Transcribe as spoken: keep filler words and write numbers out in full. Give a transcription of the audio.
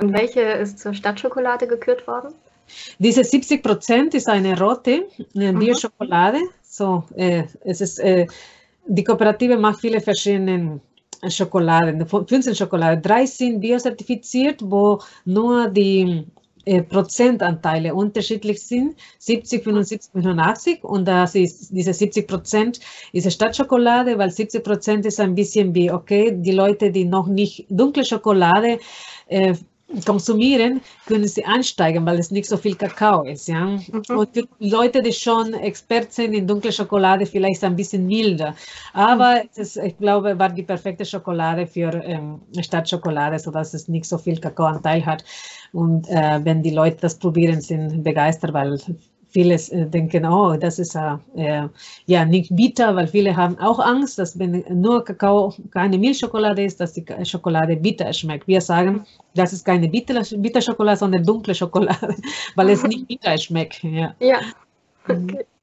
Und welche ist zur Stadtschokolade gekürt worden? Diese siebzig Prozent ist eine rote äh, Bio-Schokolade. So, äh, es ist, äh, die Kooperative macht viele verschiedene Schokoladen, fünfzehn Schokoladen. Drei sind biozertifiziert, wo nur die äh, Prozentanteile unterschiedlich sind, siebzig, fünfundsiebzig, fünfundachtzig. Und das ist, diese siebzig Prozent ist Stadtschokolade, weil siebzig Prozent ist ein bisschen wie, okay, die Leute, die noch nicht dunkle Schokolade äh, konsumieren, können sie ansteigen, weil es nicht so viel Kakao ist. Ja? Mhm. Und für Leute, die schon Experten sind in dunkle Schokolade, vielleicht ein bisschen milder. Aber mhm. es, ich glaube, war die perfekte Schokolade für ähm, Stadtschokolade, sodass es nicht so viel Kakaoanteil hat. Und äh, wenn die Leute das probieren, sind begeistert, weil viele äh, denken, oh, das ist äh, ja nicht bitter, weil viele haben auch Angst, dass wenn nur Kakao keine Milchschokolade ist, dass die Schokolade bitter schmeckt. Wir sagen, das ist keine Bitterschokolade, sondern dunkle Schokolade, weil es nicht bitter schmeckt. Ja. Ja. Okay.